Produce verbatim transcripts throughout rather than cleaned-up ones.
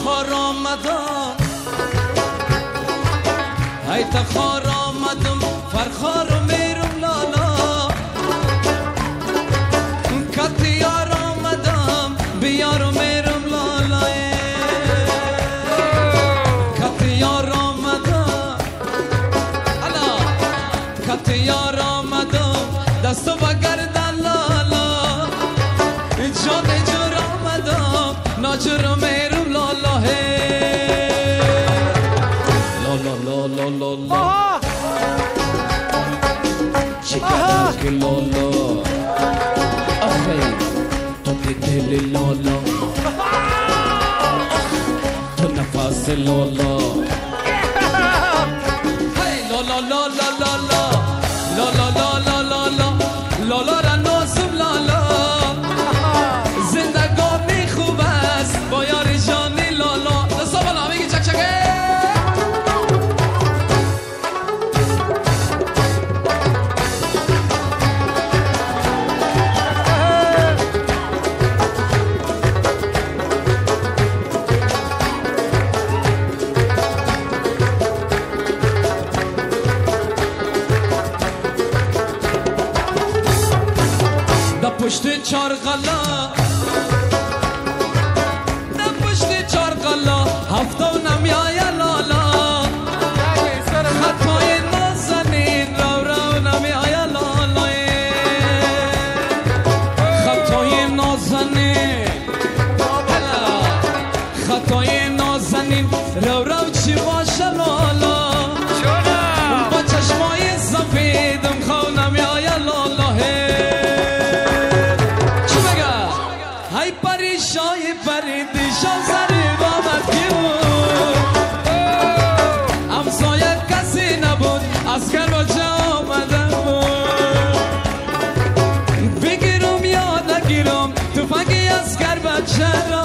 خار آمدم ای تخار آمدم فرخار و میرم لالا کتیار آمدم بیار و میرم لالا کتیار آمدم الا کتیار آمدم دستو بگردن لالا جان جور آمدم ناجور و میرم لالا لا لا لا لا لا چیکار که لالا آخی تو که دل لالا تو نفس لالا هی لالا لا لا لا لا لا لا لا لا لا لالا را نازم لالا زندگانی خوب است با یار جانی لالا دستا بالا میگی چک چکه پشت چار غلا نه پشت چار غلا هفته و نمیای لالا خطای نازنین رو رو نمیای لالا خطای نازنین خطای نازنین رو رو چی باشه لالا با چشمای سفیدم خو نمیای لالا ای پری شای پری دیشان سری بامد کی بود همسایه کسی نبود اسکر بچه آمده بود بگیرم یا نگیرم توفنگی اسکر بچه را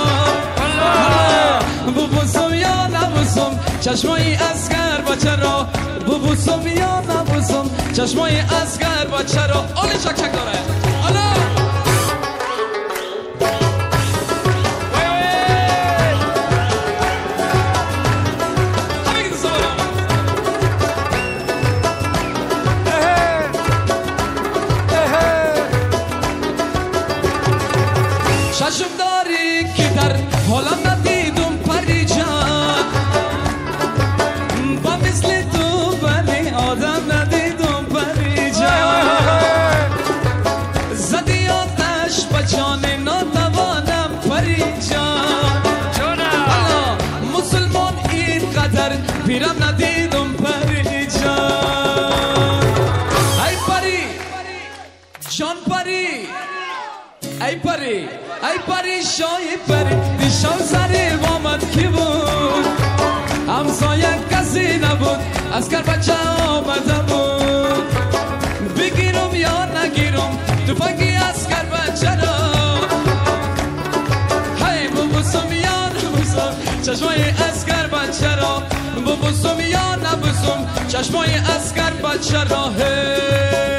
ببوسم یا نبوسم چشمای اسکر بچه را ببوسم یا نبوسم چشمای اسکر بچه را آلی چک چک داره آلا چشم داری که در حالم ندیدم پری جان با مثل تو بنی آدم ندیدم پری جان زدی آتش به جان ناتوانم پری جان حالا مسلمان اینقدر پیرم ندیدم پری جان ای پری جان پری ای پری ای پری شای پری دیشان سری بامد کی بود همسایه کسی نبود اسکر بچه آمده بود بگیرم یا نگیرم توفنگی اسکر بچه را هی ببوسم یا نبوسم چشمای اسکر بچه را ببوسم یا نبوسم چشمای اسکر بچه را هی